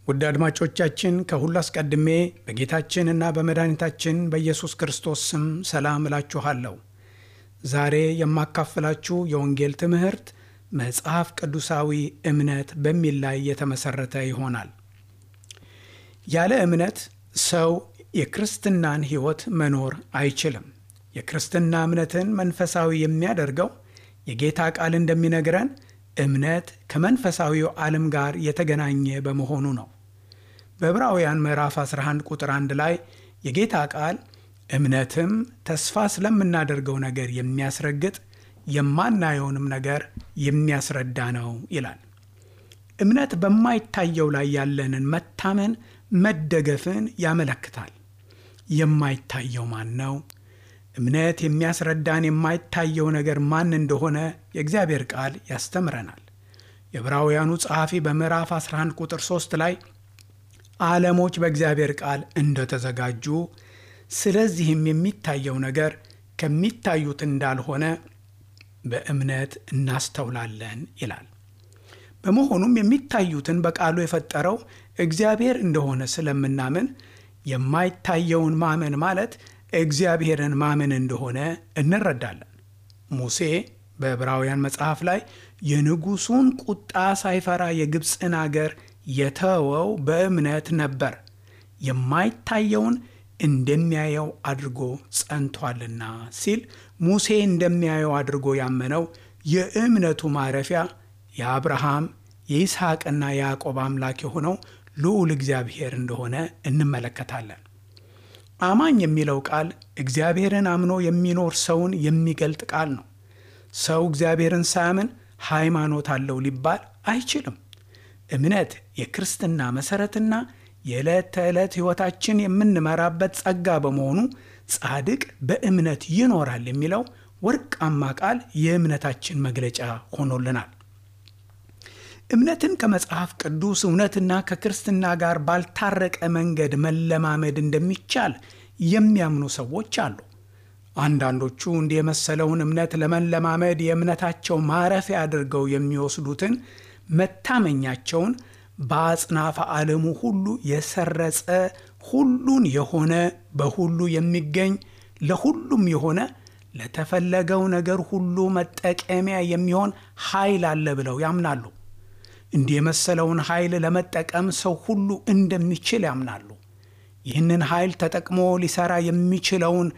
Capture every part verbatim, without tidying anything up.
ውድ አድማጮቻችን ከሁሉ አስቀድሜ በጌታችንና በመድኃኒታችን በኢየሱስ ክርስቶስ ስም ሰላም እላችኋለሁ። ዛሬ የማካፍላችሁ የወንጌል ትምህርት መጽሐፍ ቅዱሳዊ እምነት በሚል ላይ የተመሰረተ ይሆናል። ያለ እምነት ሰው የክርስትናን ሕይወት መኖር አይችልም። የክርስትና እምነትን መንፈሳዊ የሚያደርገው የጌታ ቃል እንደሚነግረን እምነት ከመንፈሳዊው ዓለም ጋር የተገናኘ በመሆኑ ነው። በዕብራውያን ምዕራፍ አስራ አንድ ቁጥር አንድ ላይ የጌታ ቃል እምነትም ተስፋ ስለምናደርገው ነገር የሚያስረግጥ የማናየውንም ነገር የሚያስረዳ ነው ይላል። እምነት በማይታየው ላይ ያለንን መታመን መደገፍን ያመለክታል። የማይታየው ማን ነው? እምነት የሚያስረዳን የማይታየው ነገር ማን እንደሆነ የእግዚአብሔር ቃል ያስተምረናል። የዕብራውያኑ ጸሐፊ በምዕራፍ አስራ አንድ ቁጥር ሶስት ላይ ዓለሞች በእግዚአብሔር ቃል እንደተዘጋጁ ስለዚህም የሚታየው ነገር ከሚታዩት እንዳልሆነ በእምነት እናስተውላለን ይላል። በመሆኑም የሚታዩትን በቃሉ የፈጠረው እግዚአብሔር እንደሆነ ስለምናምን የማይታየውን ማመን ማለት እግዚአብሔርን ማመን እንደሆነ እንረዳለን። ሙሴ በዕብራውያን መጽሐፍ ላይ የንጉሡን ቁጣ ሳይፈራ የግብፅን አገር የተወው በእምነት ነበር፣ የማይታየውን እንደሚያየው አድርጎ ጸንቷልና ሲል ሙሴ እንደሚያየው አድርጎ ያመነው የእምነቱ ማረፊያ የአብርሃም የይስሐቅና የያዕቆብ አምላክ የሆነው ልዑል እግዚአብሔር እንደሆነ እንመለከታለን። አማኝ የሚለው ቃል እግዚአብሔርን አምኖ የሚኖር ሰውን የሚገልጥ ቃል ነው። ሰው እግዚአብሔርን ሳያምን ሃይማኖት አለው ሊባል አይችልም። እምነት የክርስትና መሠረትና የዕለት ተዕለት ሕይወታችን የምንመራበት ጸጋ በመሆኑ ጻድቅ በእምነት ይኖራል የሚለው ወርቃማ ቃል የእምነታችን መግለጫ ሆኖልናል። እምነትን ከመጽሐፍ ቅዱስ እውነትና ከክርስትና ጋር ባልታረቀ መንገድ መለማመድ እንደሚቻል የሚያምኑ ሰዎች አሉ። አንዳንዶቹ እንዲህ የመሰለውን እምነት ለመለማመድ የእምነታቸው ማረፊያ አድርገው የሚወስዱትን መታመኛቸውን በአጽናፈ ዓለሙ ሁሉ የሰረጸ ሁሉን የሆነ በሁሉ የሚገኝ ለሁሉም የሆነ ለተፈለገው ነገር ሁሉ መጠቀሚያ የሚሆን ኃይል አለ ብለው ያምናሉ። እንዲህ የመሰለውን ኃይል ለመጠቀም ሰው ሁሉ እንደሚችል ያምናሉ። ይህንን ኃይል ተጠቅሞ ሊሰራ የሚችለውን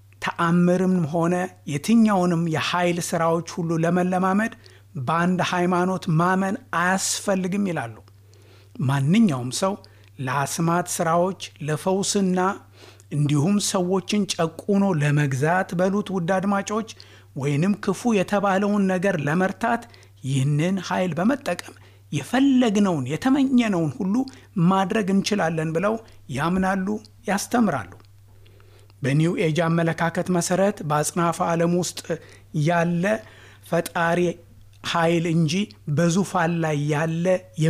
ተአምርም ሆነ የትኛውንም የኃይል ሥራዎች ሁሉ ለመለማመድ በአንድ ሃይማኖት ማመን አያስፈልግም ይላሉ። ማንኛውም ሰው ለአስማት ሥራዎች፣ ለፈውስና እንዲሁም ሰዎችን ጨቁኖ ለመግዛት በሉት ውድ አድማጮች ወይንም ክፉ የተባለውን ነገር ለመርታት ይህንን ኃይል በመጠቀም የፈለግነውን የተመኘነውን ሁሉ ማድረግ እንችላለን ብለው ያምናሉ፣ ያስተምራሉ። በኒው ኤጅ አመለካከት መሠረት በአጽናፈ ዓለም ውስጥ ያለ ፈጣሪ ኃይል እንጂ በዙፋን ላይ ያለ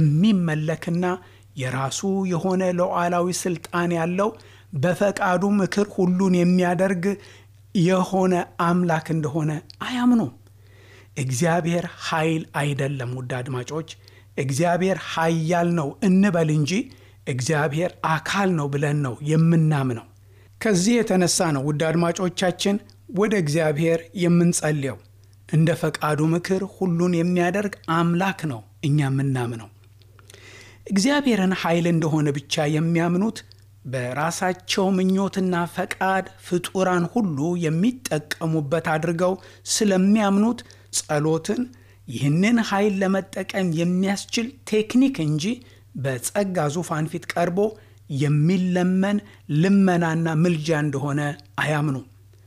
የሚመለክና የራሱ የሆነ ሉዓላዊ ሥልጣን ያለው በፈቃዱ ምክር ሁሉን የሚያደርግ የሆነ አምላክ እንደሆነ አያምኑም። እግዚአብሔር ኃይል አይደለም ውድ አድማጮች፣ እግዚአብሔር ኃያል ነው እንበል እንጂ እግዚአብሔር አካል ነው ብለን ነው የምናምነው። ከዚህ የተነሳ ነው ውድ አድማጮቻችን ወደ እግዚአብሔር የምንጸልየው። እንደ ፈቃዱ ምክር ሁሉን የሚያደርግ አምላክ ነው እኛ የምናምነው። እግዚአብሔርን ኃይል እንደሆነ ብቻ የሚያምኑት በራሳቸው ምኞትና ፈቃድ ፍጡራን ሁሉ የሚጠቀሙበት አድርገው ስለሚያምኑት ጸሎትን ይህንን ኃይል ለመጠቀም የሚያስችል ቴክኒክ እንጂ በጸጋ ዙፋን ፊት ቀርቦ የሚለመን ልመናና ምልጃ እንደሆነ አያምኑም።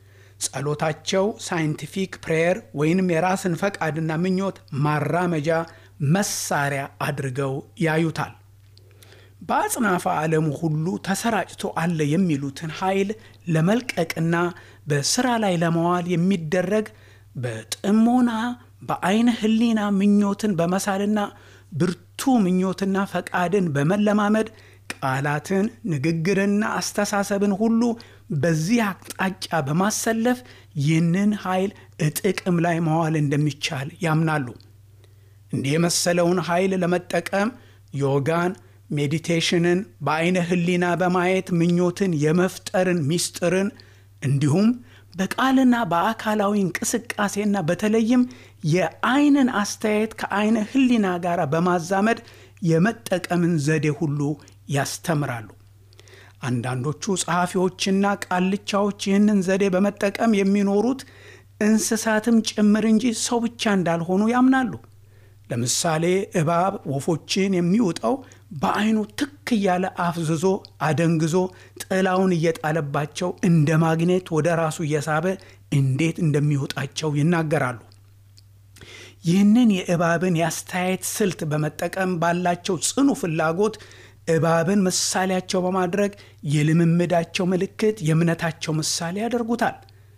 ጸሎታቸው ሳይንቲፊክ ፕሬየር ወይንም የራስን ፈቃድና ምኞት ማራመጃ መሳሪያ አድርገው ያዩታል። በአጽናፈ ዓለሙ ሁሉ ተሰራጭቶ አለ የሚሉትን ኃይል ለመልቀቅና በሥራ ላይ ለማዋል የሚደረግ በጥሞና በአይነ ህሊና ምኞትን በመሳልና ብርቱ ምኞትና ፈቃድን በመለማመድ ቃላትን፣ ንግግርና አስተሳሰብን ሁሉ በዚህ አቅጣጫ በማሰለፍ ይህንን ኃይል ጥቅም ላይ ማዋል እንደሚቻል ያምናሉ። እንዲህ የመሰለውን ኃይል ለመጠቀም ዮጋን፣ ሜዲቴሽንን፣ በአይነ ህሊና በማየት ምኞትን የመፍጠርን ሚስጥርን እንዲሁም በቃልና በአካላዊ እንቅስቃሴና በተለይም የአይንን አስተያየት ከአይነ ህሊና ጋር በማዛመድ የመጠቀምን ዘዴ ሁሉ ያስተምራሉ። አንዳንዶቹ ጸሐፊዎችና ቃልቻዎች ይህንን ዘዴ በመጠቀም የሚኖሩት እንስሳትም ጭምር እንጂ ሰው ብቻ እንዳልሆኑ ያምናሉ። ለምሳሌ እባብ ወፎችን የሚውጠው በአይኑ ትክ እያለ አፍዝዞ አደንግዞ ጥላውን እየጣለባቸው እንደ ማግኔት ወደ ራሱ እየሳበ እንዴት እንደሚውጣቸው ይናገራሉ። ይህንን የእባብን የአስተያየት ስልት በመጠቀም ባላቸው ጽኑ ፍላጎት እባብን ምሳሌያቸው በማድረግ የልምምዳቸው ምልክት፣ የእምነታቸው ምሳሌ ያደርጉታል።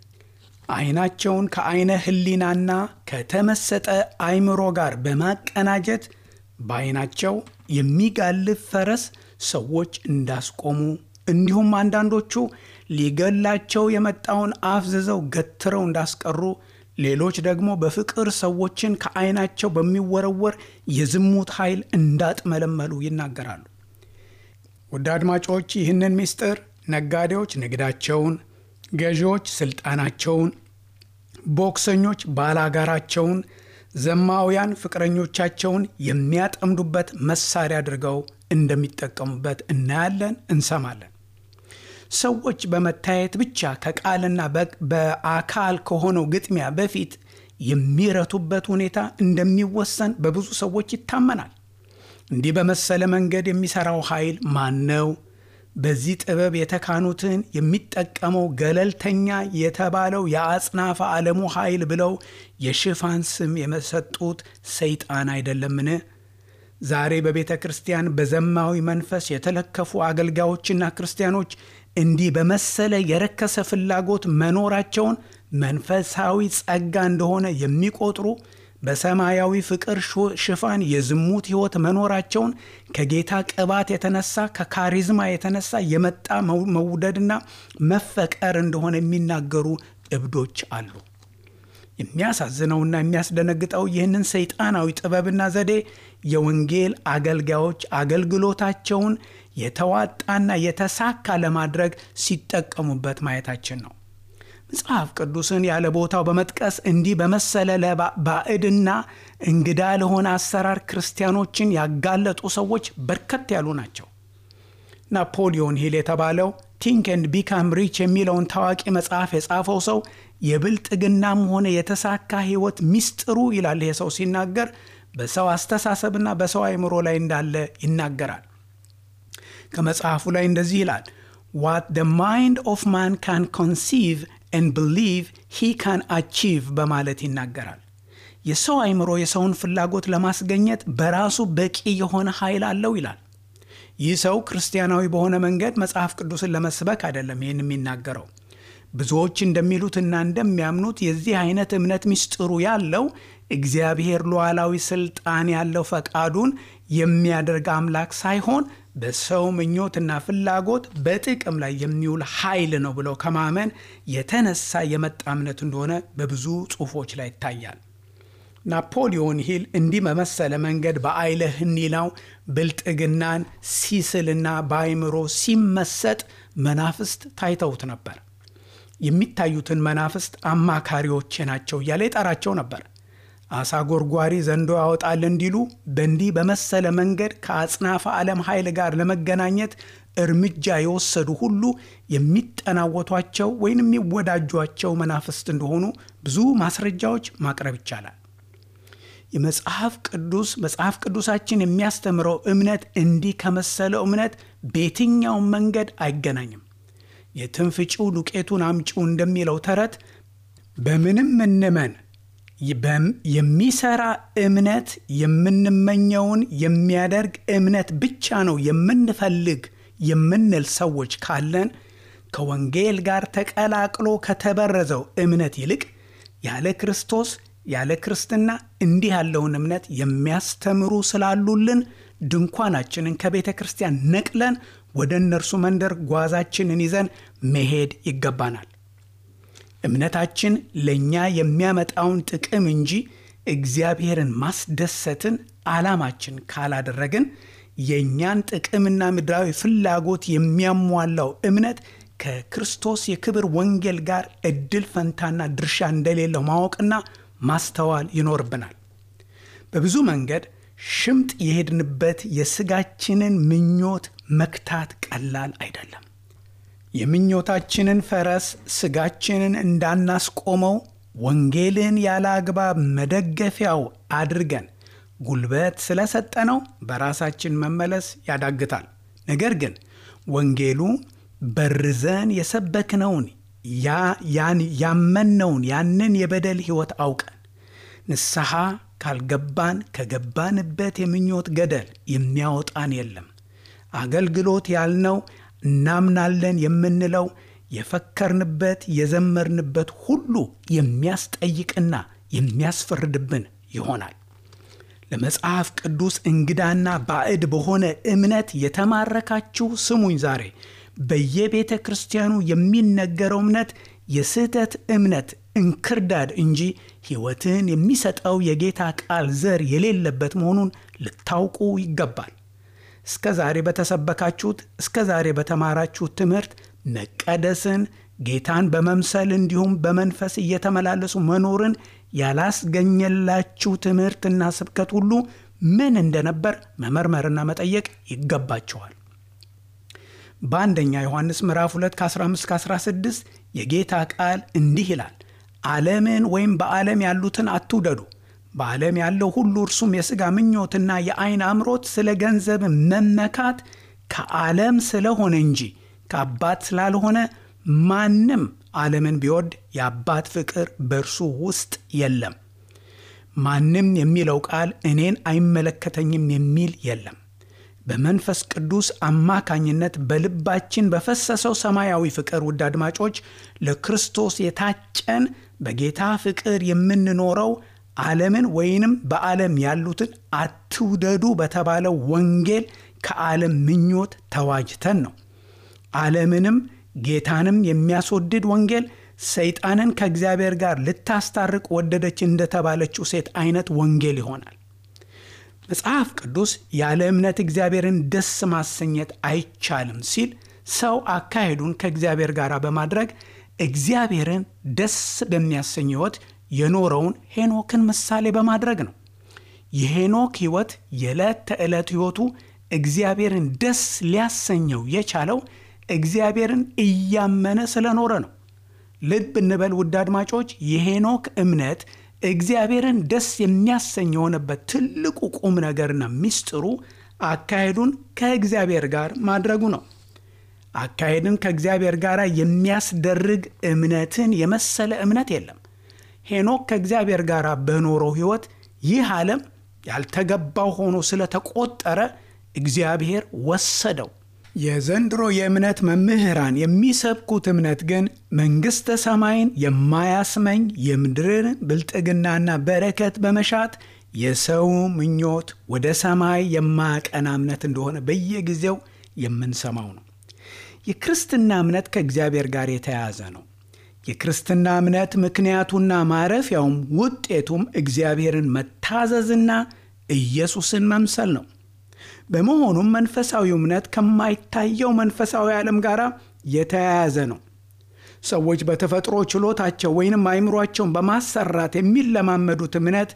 አይናቸውን ከአይነ ህሊናና ከተመሰጠ አይምሮ ጋር በማቀናጀት በአይናቸው የሚጋልብ ፈረስ ሰዎች እንዳስቆሙ፣ እንዲሁም አንዳንዶቹ ሊገላቸው የመጣውን አፍዝዘው ገትረው እንዳስቀሩ፣ ሌሎች ደግሞ በፍቅር ሰዎችን ከአይናቸው በሚወረወር የዝሙት ኃይል እንዳጥመለመሉ ይናገራሉ። ውድ አድማጮች፣ ይህንን ምስጢር ነጋዴዎች ንግዳቸውን፣ ገዢዎች ስልጣናቸውን፣ ቦክሰኞች ባላጋራቸውን፣ ዘማውያን ፍቅረኞቻቸውን የሚያጠምዱበት መሳሪያ አድርገው እንደሚጠቀሙበት እናያለን፣ እንሰማለን። ሰዎች በመታየት ብቻ ከቃልና በአካል ከሆነው ግጥሚያ በፊት የሚረቱበት ሁኔታ እንደሚወሰን በብዙ ሰዎች ይታመናል። እንዲህ በመሰለ መንገድ የሚሰራው ኃይል ማን ነው? በዚህ ጥበብ የተካኑትን የሚጠቀመው ገለልተኛ የተባለው የአጽናፈ ዓለሙ ኃይል ብለው የሽፋን ስም የመሰጡት ሰይጣን አይደለምን? ዛሬ በቤተ ክርስቲያን በዘማዊ መንፈስ የተለከፉ አገልጋዮችና ክርስቲያኖች እንዲህ በመሰለ የረከሰ ፍላጎት መኖራቸውን መንፈሳዊ ጸጋ እንደሆነ የሚቆጥሩ፣ በሰማያዊ ፍቅር ሽፋን የዝሙት ሕይወት መኖራቸውን ከጌታ ቅባት የተነሳ ከካሪዝማ የተነሳ የመጣ መውደድና መፈቀር እንደሆነ የሚናገሩ እብዶች አሉ። የሚያሳዝነውና የሚያስደነግጠው ይህንን ሰይጣናዊ ጥበብና ዘዴ የወንጌል አገልጋዮች አገልግሎታቸውን የተዋጣና የተሳካ ለማድረግ ሲጠቀሙበት ማየታችን ነው። መጽሐፍ ቅዱስን ያለ ቦታው በመጥቀስ እንዲህ በመሰለ ለባዕድና እንግዳ ለሆነ አሰራር ክርስቲያኖችን ያጋለጡ ሰዎች በርከት ያሉ ናቸው። ናፖሊዮን ሂል የተባለው ቲንክ ኤንድ ቢካም ሪች የሚለውን ታዋቂ መጽሐፍ የጻፈው ሰው የብልጥግናም ሆነ የተሳካ ሕይወት ሚስጥሩ ይላል ይሄ ሰው ሲናገር በሰው አስተሳሰብና በሰው አእምሮ ላይ እንዳለ ይናገራል። ከመጽሐፉ ላይ እንደዚህ ይላል፣ what the mind of man can conceive and believe he can achieve በማለት ይናገራል። የሰው አእምሮ የሰውን ፍላጎት ለማስገኘት በራሱ በቂ የሆነ ኃይል አለው ይላል። ይህ ሰው ክርስቲያናዊ በሆነ መንገድ መጽሐፍ ቅዱስን ለመስበክ አይደለም ይህን የሚናገረው። ብዙዎች እንደሚሉትና እንደሚያምኑት የዚህ አይነት እምነት ምስጢሩ ያለው እግዚአብሔር ሉዓላዊ ስልጣን ያለው ፈቃዱን የሚያደርግ አምላክ ሳይሆን በሰው ምኞትና ፍላጎት በጥቅም ላይ የሚውል ኃይል ነው ብለው ከማመን የተነሳ የመጣ እምነት እንደሆነ በብዙ ጽሑፎች ላይ ይታያል። ናፖሊዮን ሂል እንዲህ በመሰለ መንገድ በአይለ ህሊናው ብልጥግናን ሲስልና በአይምሮ ሲመሰጥ መናፍስት ታይተውት ነበር። የሚታዩትን መናፍስት አማካሪዎች ናቸው እያለ ይጠራቸው ነበር። አሳ ጎርጓሪ ዘንዶ ያወጣል እንዲሉ በእንዲህ በመሰለ መንገድ ከአጽናፈ ዓለም ኃይል ጋር ለመገናኘት እርምጃ የወሰዱ ሁሉ የሚጠናወቷቸው ወይንም የሚወዳጇቸው መናፍስት እንደሆኑ ብዙ ማስረጃዎች ማቅረብ ይቻላል። የመጽሐፍ ቅዱስ መጽሐፍ ቅዱሳችን የሚያስተምረው እምነት እንዲህ ከመሰለው እምነት በየትኛው መንገድ አይገናኝም። የትንፍጪው ዱቄቱን አምጪው እንደሚለው ተረት በምንም እንመን የሚሰራ እምነት የምንመኘውን የሚያደርግ እምነት ብቻ ነው የምንፈልግ የምንል ሰዎች ካለን ከወንጌል ጋር ተቀላቅሎ ከተበረዘው እምነት ይልቅ ያለ ክርስቶስ ያለ ክርስትና እንዲህ ያለውን እምነት የሚያስተምሩ ስላሉልን ድንኳናችንን ከቤተ ክርስቲያን ነቅለን ወደ እነርሱ መንደር ጓዛችንን ይዘን መሄድ ይገባናል። እምነታችን ለኛ የሚያመጣውን ጥቅም እንጂ እግዚአብሔርን ማስደሰትን ዓላማችን ካላደረግን የእኛን ጥቅምና ምድራዊ ፍላጎት የሚያሟላው እምነት ከክርስቶስ የክብር ወንጌል ጋር እድል ፈንታና ድርሻ እንደሌለው ማወቅና ማስተዋል ይኖርብናል። በብዙ መንገድ ሽምጥ የሄድንበት የሥጋችንን ምኞት መክታት ቀላል አይደለም። የምኞታችንን ፈረስ ሥጋችንን እንዳናስቆመው ወንጌልን ያለ አግባብ መደገፊያው አድርገን ጉልበት ስለሰጠነው በራሳችን መመለስ ያዳግታል። ነገር ግን ወንጌሉ በርዘን የሰበክነውን ያ ያን ያመነውን ያንን የበደል ሕይወት አውቀን ንስሐ ካልገባን ከገባንበት የምኞት ገደል የሚያወጣን የለም። አገልግሎት ያልነው እናምናለን የምንለው የፈከርንበት የዘመርንበት ሁሉ የሚያስጠይቅና የሚያስፈርድብን ይሆናል። ለመጽሐፍ ቅዱስ እንግዳና ባዕድ በሆነ እምነት የተማረካችሁ ስሙኝ። ዛሬ በየቤተ ክርስቲያኑ የሚነገረው እምነት የስህተት እምነት እንክርዳድ እንጂ ሕይወትን የሚሰጠው የጌታ ቃል ዘር የሌለበት መሆኑን ልታውቁ ይገባል። እስከ ዛሬ በተሰበካችሁት እስከ ዛሬ በተማራችሁት ትምህርት መቀደስን፣ ጌታን በመምሰል እንዲሁም በመንፈስ እየተመላለሱ መኖርን ያላስገኘላችሁ ትምህርትና ስብከት ሁሉ ምን እንደነበር መመርመርና መጠየቅ ይገባቸዋል። በአንደኛ ዮሐንስ ምዕራፍ ሁለት ከአስራ አምስት እስከ አስራ ስድስት የጌታ ቃል እንዲህ ይላል፣ ዓለምን ወይም በዓለም ያሉትን አትውደዱ። በዓለም ያለው ሁሉ እርሱም የሥጋ ምኞትና የዓይን አምሮት፣ ስለ ገንዘብ መመካት ከዓለም ስለሆነ እንጂ ከአባት ስላልሆነ ማንም ዓለምን ቢወድ የአባት ፍቅር በእርሱ ውስጥ የለም። ማንም የሚለው ቃል እኔን አይመለከተኝም የሚል የለም። በመንፈስ ቅዱስ አማካኝነት በልባችን በፈሰሰው ሰማያዊ ፍቅር ውድ አድማጮች ለክርስቶስ የታጨን በጌታ ፍቅር የምንኖረው ዓለምን ወይንም በዓለም ያሉትን አትውደዱ በተባለው ወንጌል ከዓለም ምኞት ተዋጅተን ነው። ዓለምንም ጌታንም የሚያስወድድ ወንጌል ሰይጣንን ከእግዚአብሔር ጋር ልታስታርቅ ወደደች እንደተባለችው ሴት አይነት ወንጌል ይሆናል። መጽሐፍ ቅዱስ ያለ እምነት እግዚአብሔርን ደስ ማሰኘት አይቻልም ሲል ሰው አካሄዱን ከእግዚአብሔር ጋር በማድረግ እግዚአብሔርን ደስ በሚያሰኝ ሕይወት የኖረውን ሄኖክን ምሳሌ በማድረግ ነው። የሄኖክ ሕይወት የዕለት ተዕለት ሕይወቱ እግዚአብሔርን ደስ ሊያሰኘው የቻለው እግዚአብሔርን እያመነ ስለኖረ ነው። ልብ እንበል ውድ አድማጮች፣ የሄኖክ እምነት እግዚአብሔርን ደስ የሚያሰኝ የሆነበት ትልቁ ቁም ነገርና ምስጢሩ አካሄዱን ከእግዚአብሔር ጋር ማድረጉ ነው። አካሄድን ከእግዚአብሔር ጋር የሚያስደርግ እምነትን የመሰለ እምነት የለም። ሄኖክ ከእግዚአብሔር ጋር በኖረው ሕይወት ይህ ዓለም ያልተገባው ሆኖ ስለተቆጠረ እግዚአብሔር ወሰደው። የዘንድሮ የእምነት መምህራን የሚሰብኩት እምነት ግን መንግሥተ ሰማይን የማያስመኝ የምድርን ብልጥግናና በረከት በመሻት የሰው ምኞት ወደ ሰማይ የማያቀና እምነት እንደሆነ በየጊዜው የምንሰማው ነው። የክርስትና እምነት ከእግዚአብሔር ጋር የተያያዘ ነው። የክርስትና እምነት ምክንያቱና ማረፊያውም ውጤቱም እግዚአብሔርን መታዘዝና ኢየሱስን መምሰል ነው። በመሆኑም መንፈሳዊ እምነት ከማይታየው መንፈሳዊ ዓለም ጋር የተያያዘ ነው። ሰዎች በተፈጥሮ ችሎታቸው ወይንም አእምሯቸውን በማሰራት የሚለማመዱት እምነት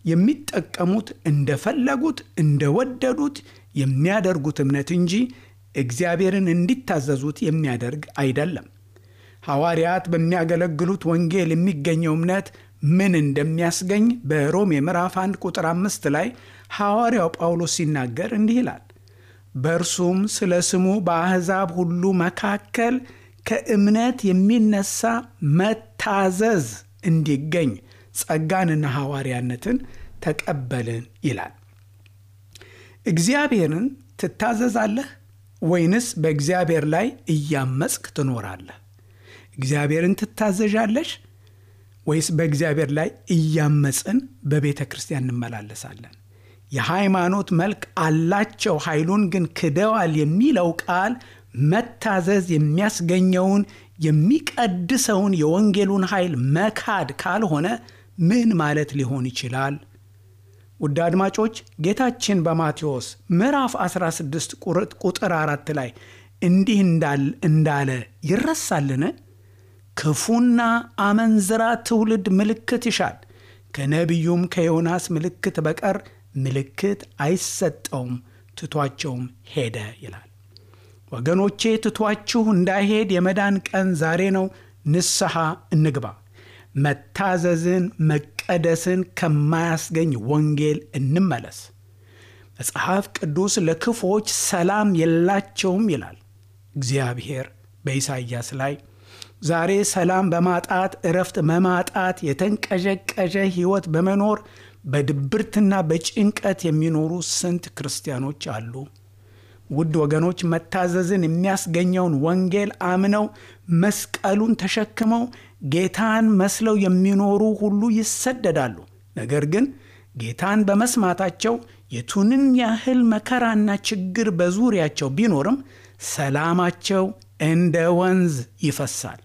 የሚጠቀሙት እንደፈለጉት እንደወደዱት የሚያደርጉት እምነት እንጂ እግዚአብሔርን እንዲታዘዙት የሚያደርግ አይደለም። ሐዋርያት በሚያገለግሉት ወንጌል የሚገኘው እምነት ምን እንደሚያስገኝ በሮሜ ምዕራፍ አንድ ቁጥር አምስት ላይ ሐዋርያው ጳውሎስ ሲናገር እንዲህ ይላል፣ በእርሱም ስለ ስሙ በአሕዛብ ሁሉ መካከል ከእምነት የሚነሳ መታዘዝ እንዲገኝ ጸጋንና ሐዋርያነትን ተቀበልን ይላል። እግዚአብሔርን ትታዘዛለህ ወይንስ በእግዚአብሔር ላይ እያመጽክ ትኖራለህ? እግዚአብሔርን ትታዘዣለሽ ወይስ በእግዚአብሔር ላይ እያመጽን በቤተ ክርስቲያን እንመላለሳለን? የሃይማኖት መልክ አላቸው ኃይሉን ግን ክደዋል የሚለው ቃል መታዘዝ የሚያስገኘውን የሚቀድሰውን የወንጌሉን ኃይል መካድ ካልሆነ ምን ማለት ሊሆን ይችላል? ውድ አድማጮች ጌታችን በማቴዎስ ምዕራፍ አስራ ስድስት ቁጥር አራት ላይ እንዲህ እንዳለ ይረሳልን? ክፉና አመንዝራ ትውልድ ምልክት ይሻል፣ ከነቢዩም ከዮናስ ምልክት በቀር ምልክት አይሰጠውም፣ ትቷቸውም ሄደ ይላል። ወገኖቼ ትቷችሁ እንዳይሄድ የመዳን ቀን ዛሬ ነው። ንስሐ እንግባ። መታዘዝን መቀደስን ከማያስገኝ ወንጌል እንመለስ። መጽሐፍ ቅዱስ ለክፎች ሰላም የላቸውም ይላል እግዚአብሔር በኢሳይያስ ላይ። ዛሬ ሰላም በማጣት እረፍት በማጣት የተንቀዠቀዠ ሕይወት በመኖር በድብርትና በጭንቀት የሚኖሩ ስንት ክርስቲያኖች አሉ። ውድ ወገኖች መታዘዝን የሚያስገኘውን ወንጌል አምነው መስቀሉን ተሸክመው ጌታን መስለው የሚኖሩ ሁሉ ይሰደዳሉ። ነገር ግን ጌታን በመስማታቸው የቱንም ያህል መከራና ችግር በዙሪያቸው ቢኖርም ሰላማቸው እንደ ወንዝ ይፈሳል።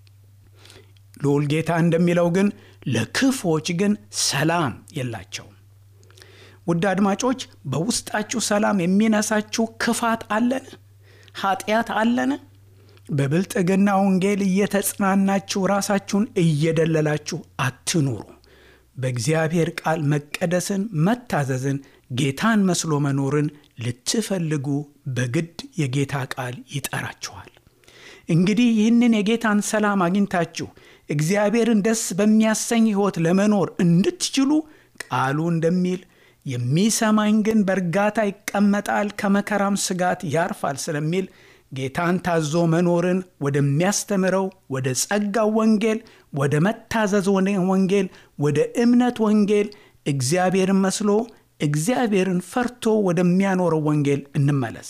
ልዑል ጌታ እንደሚለው ግን ለክፎች ግን ሰላም የላቸውም። ውድ አድማጮች በውስጣችሁ ሰላም የሚነሳችሁ ክፋት አለን? ኃጢአት አለን? በብልጥግና ወንጌል እየተጽናናችሁ ራሳችሁን እየደለላችሁ አትኑሩ። በእግዚአብሔር ቃል መቀደስን፣ መታዘዝን፣ ጌታን መስሎ መኖርን ልትፈልጉ በግድ የጌታ ቃል ይጠራችኋል። እንግዲህ ይህንን የጌታን ሰላም አግኝታችሁ እግዚአብሔርን ደስ በሚያሰኝ ሕይወት ለመኖር እንድትችሉ ቃሉ እንደሚል የሚሰማኝ ግን በእርጋታ ይቀመጣል፣ ከመከራም ስጋት ያርፋል ስለሚል ጌታን ታዞ መኖርን ወደሚያስተምረው ወደ ጸጋው ወንጌል፣ ወደ መታዘዝ ወንጌል፣ ወደ እምነት ወንጌል፣ እግዚአብሔርን መስሎ እግዚአብሔርን ፈርቶ ወደሚያኖረው ወንጌል እንመለስ።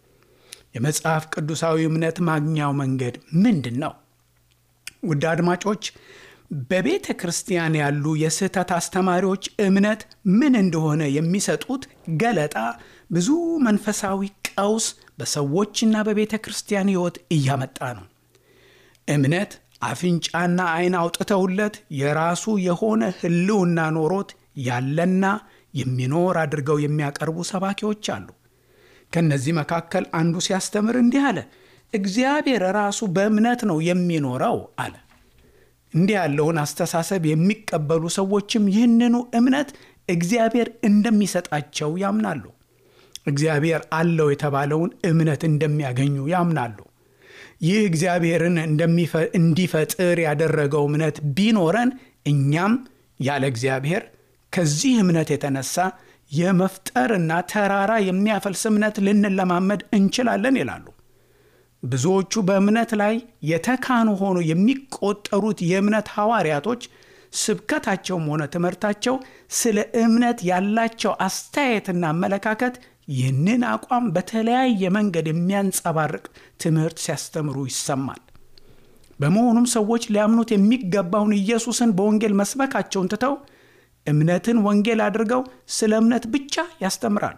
የመጽሐፍ ቅዱሳዊ እምነት ማግኛው መንገድ ምንድን ነው? ውድ አድማጮች በቤተ ክርስቲያን ያሉ የስህተት አስተማሪዎች እምነት ምን እንደሆነ የሚሰጡት ገለጣ ብዙ መንፈሳዊ ቀውስ በሰዎችና በቤተ ክርስቲያን ሕይወት እያመጣ ነው። እምነት አፍንጫና ዓይን አውጥተውለት የራሱ የሆነ ሕልውና ኖሮት ያለና የሚኖር አድርገው የሚያቀርቡ ሰባኪዎች አሉ። ከነዚህ መካከል አንዱ ሲያስተምር እንዲህ አለ፣ እግዚአብሔር ራሱ በእምነት ነው የሚኖረው አለ። እንዲህ ያለውን አስተሳሰብ የሚቀበሉ ሰዎችም ይህንኑ እምነት እግዚአብሔር እንደሚሰጣቸው ያምናሉ። እግዚአብሔር አለው የተባለውን እምነት እንደሚያገኙ ያምናሉ። ይህ እግዚአብሔርን እንዲፈጥር ያደረገው እምነት ቢኖረን እኛም ያለ እግዚአብሔር ከዚህ እምነት የተነሳ የመፍጠርና ተራራ የሚያፈልስ እምነት ልንለማመድ እንችላለን ይላሉ። ብዙዎቹ በእምነት ላይ የተካኑ ሆኖ የሚቆጠሩት የእምነት ሐዋርያቶች ስብከታቸውም ሆነ ትምህርታቸው ስለ እምነት ያላቸው አስተያየትና አመለካከት ይህንን አቋም በተለያየ መንገድ የሚያንጸባርቅ ትምህርት ሲያስተምሩ ይሰማል። በመሆኑም ሰዎች ሊያምኑት የሚገባውን ኢየሱስን በወንጌል መስበካቸውን ትተው እምነትን ወንጌል አድርገው ስለ እምነት ብቻ ያስተምራሉ።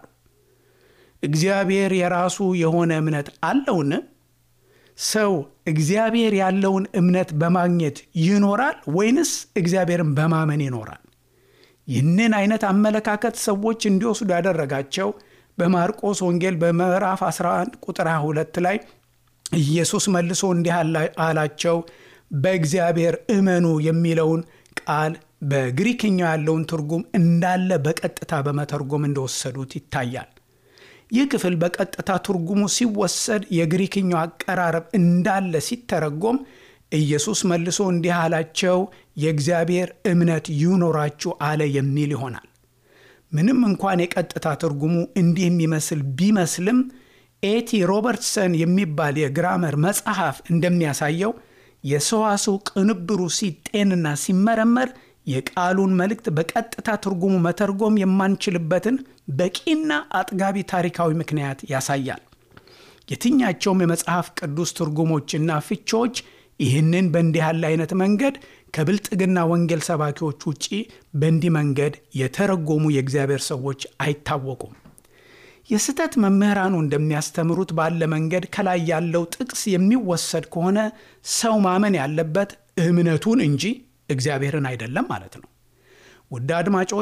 እግዚአብሔር የራሱ የሆነ እምነት አለውን? ሰው እግዚአብሔር ያለውን እምነት በማግኘት ይኖራል ወይንስ እግዚአብሔርን በማመን ይኖራል? ይህንን አይነት አመለካከት ሰዎች እንዲወስዱ ያደረጋቸው በማርቆስ ወንጌል በምዕራፍ አስራ አንድ ቁጥር ሃያ ሁለት ላይ ኢየሱስ መልሶ እንዲህ አላቸው፣ በእግዚአብሔር እመኑ የሚለውን ቃል በግሪክኛው ያለውን ትርጉም እንዳለ በቀጥታ በመተርጎም እንደወሰዱት ይታያል። ይህ ክፍል በቀጥታ ትርጉሙ ሲወሰድ የግሪክኛው አቀራረብ እንዳለ ሲተረጎም ኢየሱስ መልሶ እንዲህ አላቸው፣ የእግዚአብሔር እምነት ይኖራችሁ አለ የሚል ይሆናል። ምንም እንኳን የቀጥታ ትርጉሙ እንዲህ የሚመስል ቢመስልም ኤቲ ሮበርትሰን የሚባል የግራመር መጽሐፍ እንደሚያሳየው የሰዋስው ቅንብሩ ሲጤንና ሲመረመር የቃሉን መልእክት በቀጥታ ትርጉሙ መተርጎም የማንችልበትን በቂና አጥጋቢ ታሪካዊ ምክንያት ያሳያል። የትኛቸውም የመጽሐፍ ቅዱስ ትርጉሞችና ፍቺዎች ይህንን በእንዲህ ያለ አይነት መንገድ ከብልጥግና ወንጌል ሰባኪዎች ውጪ በእንዲህ መንገድ የተረጎሙ የእግዚአብሔር ሰዎች አይታወቁም። የስህተት መምህራኑ እንደሚያስተምሩት ባለ መንገድ ከላይ ያለው ጥቅስ የሚወሰድ ከሆነ ሰው ማመን ያለበት እምነቱን እንጂ እግዚአብሔርን አይደለም ማለት ነው። ውድ አድማጮች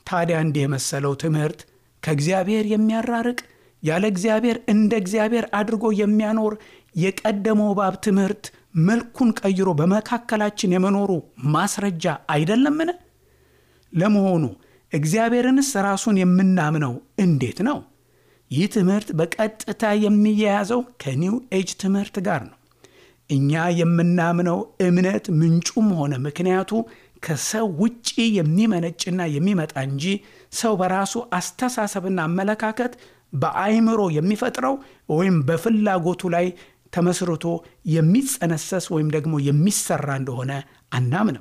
ታዲያ እንዲህ የመሰለው ትምህርት ከእግዚአብሔር የሚያራርቅ ያለ እግዚአብሔር እንደ እግዚአብሔር አድርጎ የሚያኖር የቀደመው እባብ ትምህርት መልኩን ቀይሮ በመካከላችን የመኖሩ ማስረጃ አይደለምን? ለመሆኑ እግዚአብሔርንስ ራሱን የምናምነው እንዴት ነው? ይህ ትምህርት በቀጥታ የሚያያዘው ከኒው ኤጅ ትምህርት ጋር ነው። እኛ የምናምነው እምነት ምንጩም ሆነ ምክንያቱ ከሰው ውጪ የሚመነጭና የሚመጣ እንጂ ሰው በራሱ አስተሳሰብና አመለካከት በአይምሮ የሚፈጥረው ወይም በፍላጎቱ ላይ ተመስርቶ የሚጸነሰስ ወይም ደግሞ የሚሰራ እንደሆነ አናምንም።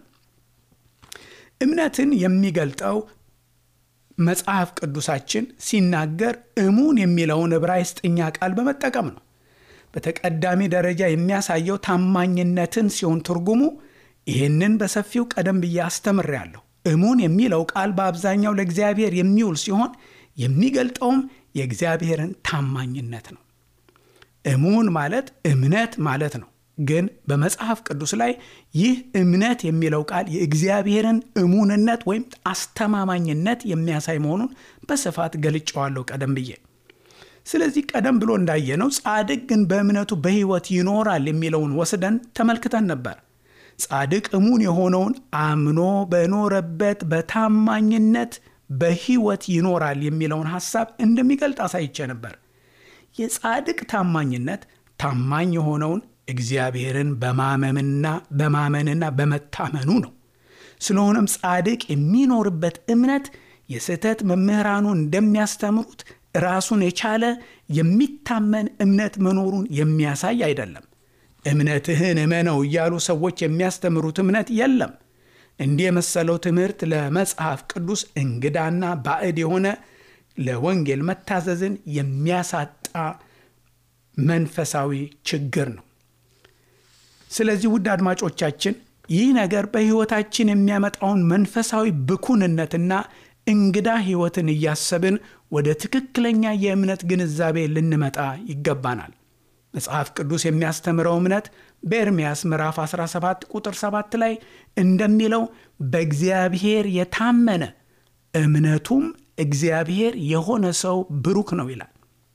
እምነትን የሚገልጠው መጽሐፍ ቅዱሳችን ሲናገር እሙን የሚለውን ዕብራይስጥኛ ቃል በመጠቀም ነው። በተቀዳሚ ደረጃ የሚያሳየው ታማኝነትን ሲሆን ትርጉሙ ይህንን በሰፊው ቀደም ብዬ አስተምሬያለሁ። እሙን የሚለው ቃል በአብዛኛው ለእግዚአብሔር የሚውል ሲሆን የሚገልጠውም የእግዚአብሔርን ታማኝነት ነው። እሙን ማለት እምነት ማለት ነው። ግን በመጽሐፍ ቅዱስ ላይ ይህ እምነት የሚለው ቃል የእግዚአብሔርን እሙንነት ወይም አስተማማኝነት የሚያሳይ መሆኑን በስፋት ገልጬዋለሁ ቀደም ብዬ። ስለዚህ ቀደም ብሎ እንዳየነው ጻድቅ ግን በእምነቱ በሕይወት ይኖራል የሚለውን ወስደን ተመልክተን ነበር። ጻድቅ እሙን የሆነውን አምኖ በኖረበት በታማኝነት በሕይወት ይኖራል የሚለውን ሐሳብ እንደሚገልጥ አሳይቼ ነበር። የጻድቅ ታማኝነት ታማኝ የሆነውን እግዚአብሔርን በማመንና በማመንና በመታመኑ ነው። ስለሆነም ጻድቅ የሚኖርበት እምነት የስህተት መምህራኑ እንደሚያስተምሩት ራሱን የቻለ የሚታመን እምነት መኖሩን የሚያሳይ አይደለም። እምነትህን እመነው እያሉ ሰዎች የሚያስተምሩት እምነት የለም። እንዲህ የመሰለው ትምህርት ለመጽሐፍ ቅዱስ እንግዳና ባዕድ የሆነ ለወንጌል መታዘዝን የሚያሳጣ መንፈሳዊ ችግር ነው። ስለዚህ ውድ አድማጮቻችን ይህ ነገር በሕይወታችን የሚያመጣውን መንፈሳዊ ብኩንነትና እንግዳ ሕይወትን እያሰብን ወደ ትክክለኛ የእምነት ግንዛቤ ልንመጣ ይገባናል። መጽሐፍ ቅዱስ የሚያስተምረው እምነት በኤርምያስ ምዕራፍ አስራ ሰባት ቁጥር ሰባት ላይ እንደሚለው በእግዚአብሔር የታመነ እምነቱም እግዚአብሔር የሆነ ሰው ብሩክ ነው ይላል።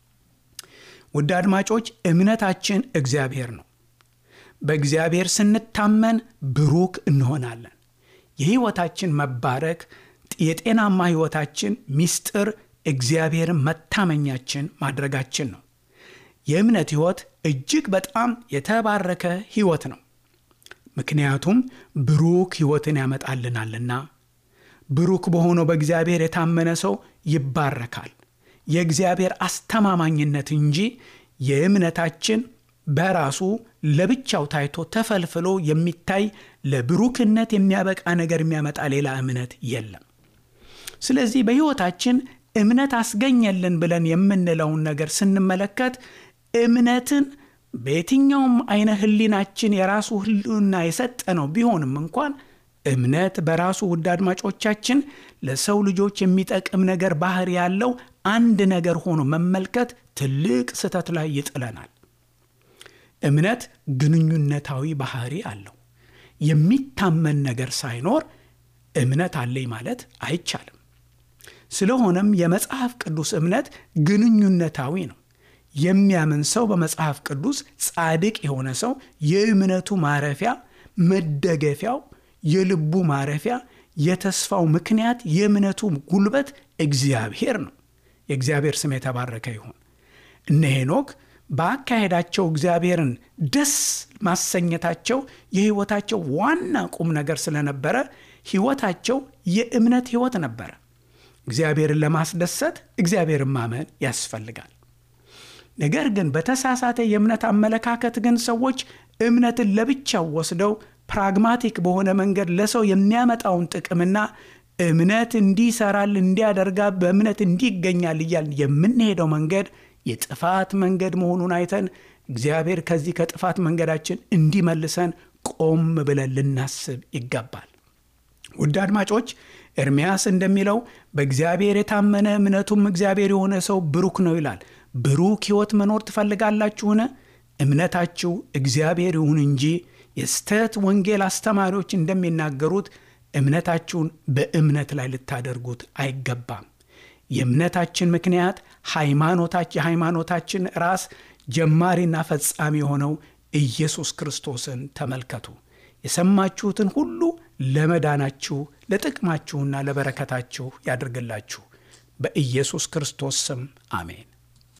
ውድ አድማጮች እምነታችን እግዚአብሔር ነው። በእግዚአብሔር ስንታመን ብሩክ እንሆናለን። የሕይወታችን መባረክ፣ የጤናማ ሕይወታችን ምስጢር እግዚአብሔርን መታመኛችን ማድረጋችን ነው። የእምነት ሕይወት እጅግ በጣም የተባረከ ሕይወት ነው። ምክንያቱም ብሩክ ሕይወትን ያመጣልናልና። ብሩክ በሆነው በእግዚአብሔር የታመነ ሰው ይባረካል። የእግዚአብሔር አስተማማኝነት እንጂ የእምነታችን በራሱ ለብቻው ታይቶ ተፈልፍሎ የሚታይ ለብሩክነት የሚያበቃ ነገር የሚያመጣ ሌላ እምነት የለም። ስለዚህ በሕይወታችን እምነት አስገኘልን ብለን የምንለውን ነገር ስንመለከት እምነትን በየትኛውም አይነ ህሊናችን የራሱ ህልና የሰጠ ነው ቢሆንም እንኳን እምነት በራሱ ውድ አድማጮቻችን ለሰው ልጆች የሚጠቅም ነገር ባህሪ ያለው አንድ ነገር ሆኖ መመልከት ትልቅ ስህተት ላይ ይጥለናል። እምነት ግንኙነታዊ ባህሪ አለው። የሚታመን ነገር ሳይኖር እምነት አለኝ ማለት አይቻልም። ስለሆነም የመጽሐፍ ቅዱስ እምነት ግንኙነታዊ ነው። የሚያምን ሰው በመጽሐፍ ቅዱስ ጻድቅ የሆነ ሰው የእምነቱ ማረፊያ፣ መደገፊያው፣ የልቡ ማረፊያ፣ የተስፋው ምክንያት፣ የእምነቱ ጉልበት እግዚአብሔር ነው። የእግዚአብሔር ስም የተባረከ ይሁን። እነ ሄኖክ በአካሄዳቸው እግዚአብሔርን ደስ ማሰኘታቸው የሕይወታቸው ዋና ቁም ነገር ስለነበረ ሕይወታቸው የእምነት ሕይወት ነበረ። እግዚአብሔርን ለማስደሰት እግዚአብሔርን ማመን ያስፈልጋል። ነገር ግን በተሳሳተ የእምነት አመለካከት ግን ሰዎች እምነትን ለብቻው ወስደው ፕራግማቲክ በሆነ መንገድ ለሰው የሚያመጣውን ጥቅምና እምነት እንዲሰራል እንዲያደርጋ በእምነት እንዲገኛል እያልን የምንሄደው መንገድ የጥፋት መንገድ መሆኑን አይተን እግዚአብሔር ከዚህ ከጥፋት መንገዳችን እንዲመልሰን ቆም ብለን ልናስብ ይገባል። ውድ አድማጮች ኤርምያስ እንደሚለው በእግዚአብሔር የታመነ እምነቱም እግዚአብሔር የሆነ ሰው ብሩክ ነው ይላል። ብሩክ ሕይወት መኖር ትፈልጋላችሁን? እምነታችሁ እግዚአብሔር ይሁን እንጂ የስተት ወንጌል አስተማሪዎች እንደሚናገሩት እምነታችሁን በእምነት ላይ ልታደርጉት አይገባም። የእምነታችን ምክንያት ሃይማኖታችን የሃይማኖታችን ራስ ጀማሪና ፈጻሚ የሆነው ኢየሱስ ክርስቶስን ተመልከቱ። የሰማችሁትን ሁሉ ለመዳናችሁ ለጥቅማችሁና ለበረከታችሁ ያድርግላችሁ። በኢየሱስ ክርስቶስ ስም አሜን።